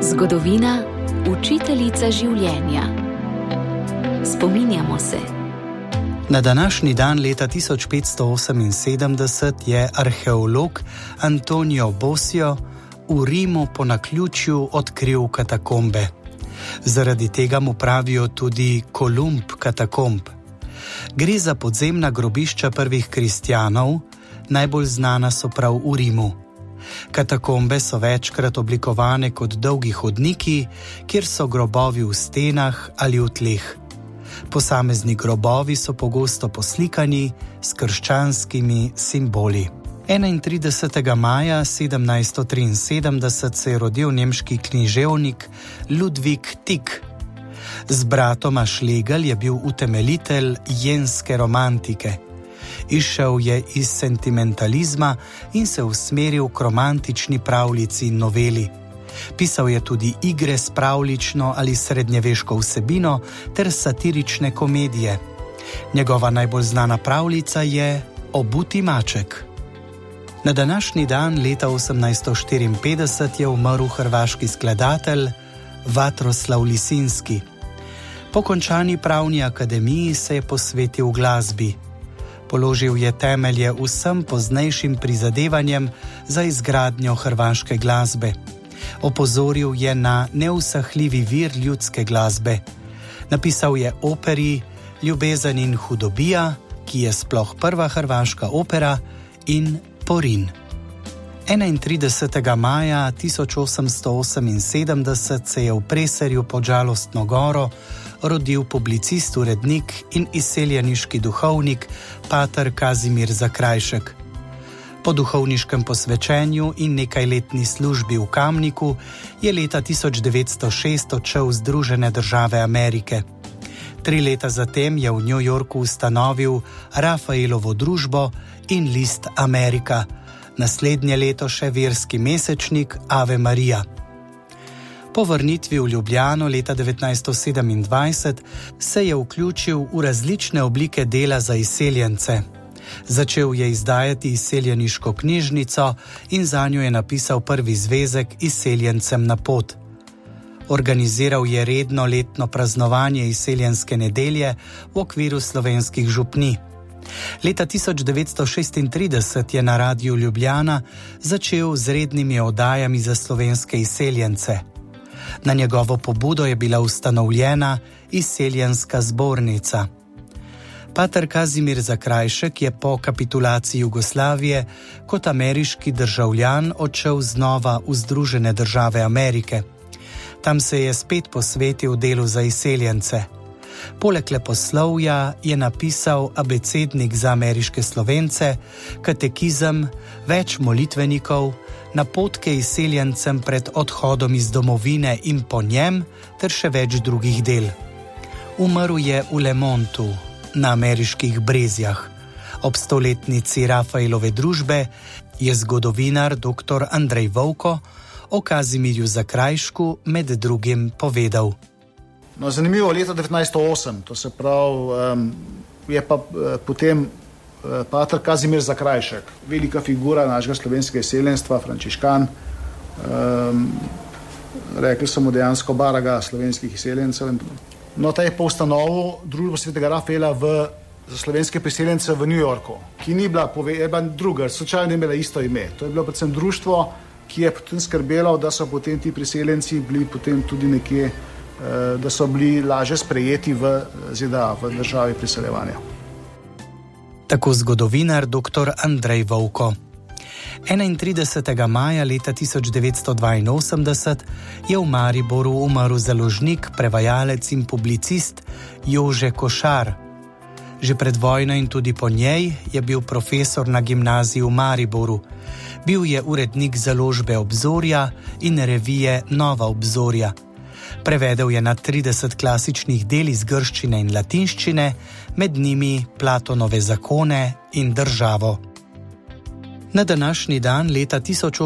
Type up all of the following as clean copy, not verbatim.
Zgodovina, učiteljica življenja. Spominjamo se. Na današnji dan leta 1578 je arheolog Antonio Bosio v Rimu po naključju odkril katakombe. Zaradi tega mu pravijo tudi Kolumb katakomb. Gre za podzemna grobišča prvih kristjanov, najbolj znana so prav v Rimu. Katakombe so večkrat oblikovane kot dolgi hodniki, kjer so grobovi v stenah ali v tleh. Posamezni grobovi so pogosto poslikani s krščanskimi simboli. 31. maja 1773 se je rodil nemški književnik Ludwig Tieck. Z bratoma Schlegel je bil utemeljitelj jenske romantike. Izšel je iz sentimentalizma in se usmeril k romantični pravljici in noveli. Pisal je tudi igre s pravljično ali srednjeveško vsebino ter satirične komedije. Njegova najbolj znana pravljica je Obuti maček. Na današnji dan leta 1854 je umrl hrvaški skladatelj Vatroslav Lisinski. Po končani pravni akademiji se je posvetil glasbi. Položil je temelje vsem poznejšim prizadevanjem za izgradnjo hrvaške glasbe. Opozoril je na neusahljivi vir ljudske glasbe. Napisal je operi Ljubezen in hudobija, ki je sploh prva hrvaška opera, in Porin. 31. maja 1878 se je v Preserju pod Žalostno goro rodil publicist, urednik in izseljeniški duhovnik pater Kazimir Zakrajšek. Po duhovniškem posvečenju in nekajletni službi v Kamniku je leta 1906 odšel v Združene države Amerike. 3 leta zatem je v New Yorku ustanovil Rafaelovo družbo in list Amerika, naslednje leto še verski mesečnik Ave Maria. Po vrnitvi v Ljubljano leta 1927 se je vključil v različne oblike dela za izseljence. Začel je izdajati izseljeniško knjižnico in zanjo je napisal prvi zvezek Izseljencem na pot. Organiziral je redno letno praznovanje izseljenske nedelje v okviru slovenskih župnij. Leta 1936 je na Radiu Ljubljana začel z rednimi oddajami za slovenske izseljence. Na njegovo pobudo je bila ustanovljena Izseljenska zbornica. Pater Kazimir Zakrajšek je po kapitulaciji Jugoslavije kot ameriški državljan odšel znova v Združene države Amerike. Tam se je spet posvetil delu za izseljence. Poleg leposlovja je napisal abecednik za ameriške Slovence, katekizem, več molitvenikov, napotke izseljencem pred odhodom iz domovine in po njem, ter še več drugih del. Umrl je v Lemontu, na ameriških Brezjah. Ob 100-letnici Rafaelove družbe je zgodovinar dr. Andrej Vovko o Kazimirju Zakrajšku med drugim povedal. No, zanimivo, leto 1908, to se pravi, je pa potem pater Kazimir Zakrajšek, velika figura našega slovenskega izseljenstva, frančiškan, rekli so mu dejansko baraga slovenskih izseljencev. No, ta je pa ustanovil družbo svetega Rafaela za slovenske priseljence v New Yorku, ki ni bila druga, slučajno imela isto ime. To je bilo predvsem društvo, ki je potem skrbelo, da so potem ti priseljenci bili potem tudi nekje, da so bili lažje sprejeti v ZDA, v državi priseljevanja. Tako zgodovinar dr. Andrej Vovko. 31. maja leta 1982 je v Mariboru umrl založnik, prevajalec in publicist Jože Košar. Že pred vojno in tudi po njej je bil profesor na gimnaziji v Mariboru. Bil je urednik založbe Obzorja in revije Nova obzorja. Prevedel je na 30 klasičnih del iz grščine in latinščine, med njimi Platonove zakone in Državo. Na današnji dan leta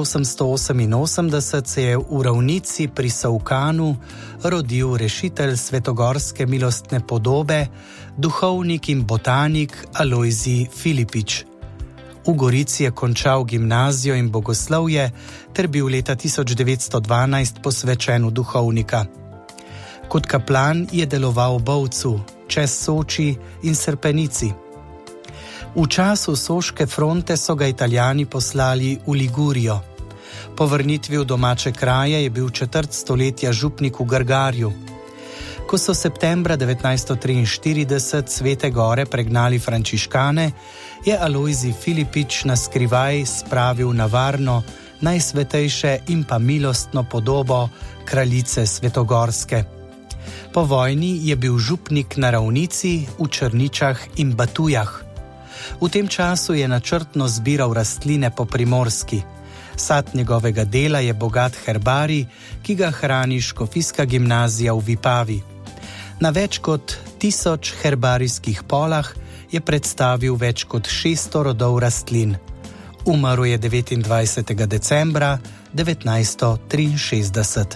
1888 se je v Ravnici pri Solkanu rodil rešitelj svetogorske milostne podobe, duhovnik in botanik Alojzij Filipič. V Gorici je končal gimnazijo in bogoslovje ter bil leta 1912 posvečen v duhovnika. Kot kaplan je deloval v Bovcu, čez Soči in Srpenici. V času Soške fronte so ga Italijani poslali v Ligurijo. Po vrnitvi v domače kraje je bil četrt stoletja župnik v Grgarju. Ko so septembra 1943 Svete gore pregnali frančiškane, je Alojzij Filipič na skrivaj spravil na varno najsvetejše in pa milostno podobo kraljice Svetogorske. Po vojni je bil župnik na Ravnici, v Črničah in Batujah. V tem času je načrtno zbiral rastline po Primorski. Sad njegovega dela je bogat herbarij, ki ga hrani škofijska gimnazija v Vipavi. Na več kot 1000 herbarijskih polah je predstavil več kot 600 rodov rastlin. Umrl je 29. decembra 1963.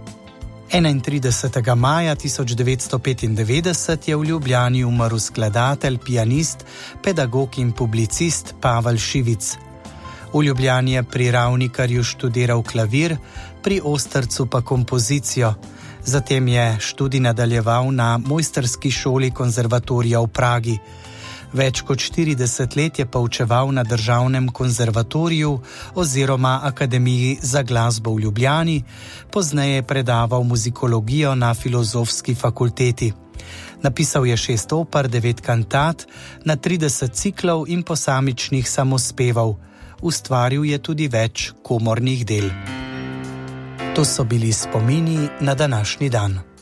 31. maja 1995 je v Ljubljani umrl skladatelj, pianist, pedagog in publicist Pavel Šivic. V Ljubljani je pri Ravnikarju študiral klavir, pri Ostrcu pa kompozicijo. Zatem je študij nadaljeval na mojstrski šoli konzervatorija v Pragi. Več kot 40 let je poučeval na Državnem konzervatoriju oziroma Akademiji za glasbo v Ljubljani, pozneje je predaval muzikologijo na Filozofski fakulteti. Napisal je 6 oper, 9 kantat, na 30 ciklov in posamičnih samospevov. Ustvaril je tudi več komornih del. To so bili spomini na današnji dan.